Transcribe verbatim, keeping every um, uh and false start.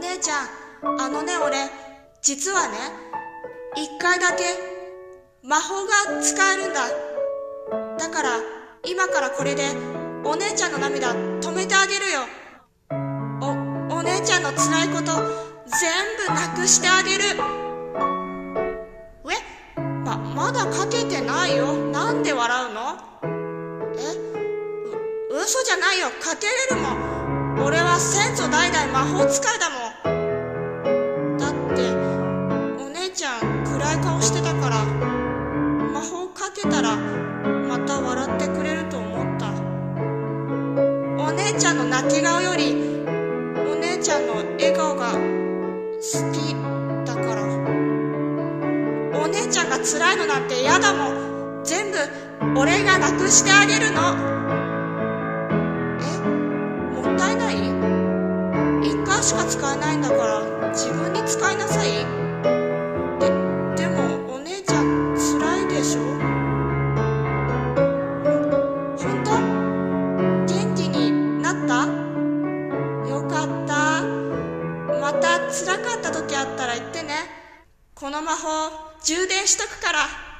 姉ちゃん、あのね、俺、実はね、一回だけ魔法が使えるんだ。だから、今からこれで、お姉ちゃんの涙止めてあげるよ。お、お姉ちゃんの辛いこと、全部なくしてあげる。え、ま、まだかけてないよ。なんで笑うの？え、う、嘘じゃないよ。かけれるもん。俺は先祖代々魔法使いだもん。だって、お姉ちゃん暗い顔してたから、魔法かけたら、また笑ってくれると思った。お姉ちゃんの泣き顔より、お姉ちゃんの笑顔が好きだから。お姉ちゃんが辛いのなんて嫌だもん。全部俺がなくしてあげるの。え、もったいない？一回しか使えないんだから自分に使いなさい。で、でもお姉ちゃん辛いでしょ？ほんと？元気になった？よかった。また辛かった時あったら言ってね。この魔法充電しとくから。